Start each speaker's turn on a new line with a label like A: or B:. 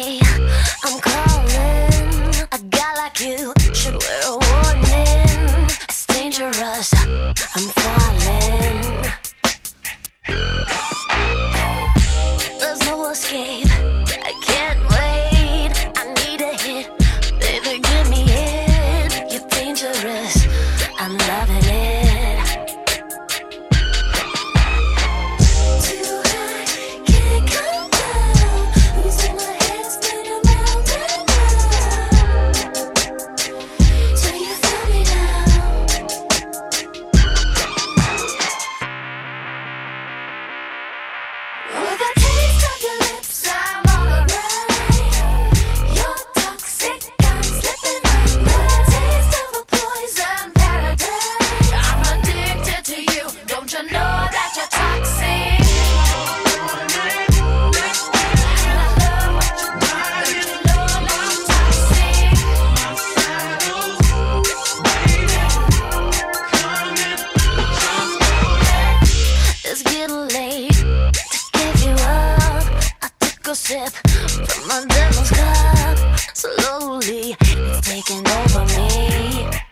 A: Hey, I'm calling. A guy like you should wear a warning. It's dangerous. I'm falling. There's no escape. I can't wait. I need a hit. Baby, give me it. You're dangerous. I'm loving it. Too high, can't come down. Losing my head, spinning round and round. Till you throw me down. With a taste of your lips, I'm on a ride. You're toxic, I'm slipping under. Taste of a poison paradise. I'm addicted to you. Don't you know that you're toxic? And I love what you do. Don't you know that you're toxic? It's getting late to give you up. I took a sip from my devil's cup. Slowly, it's taking over me.